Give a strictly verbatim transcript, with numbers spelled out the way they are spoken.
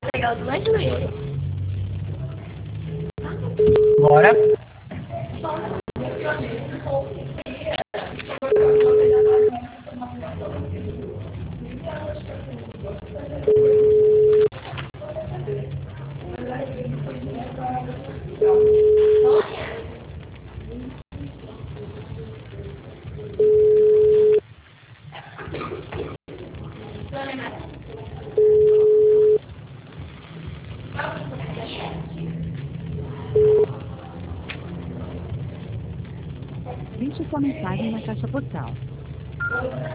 Legal do mais doido. Bora. Deixe sua mensagem na caixa postal.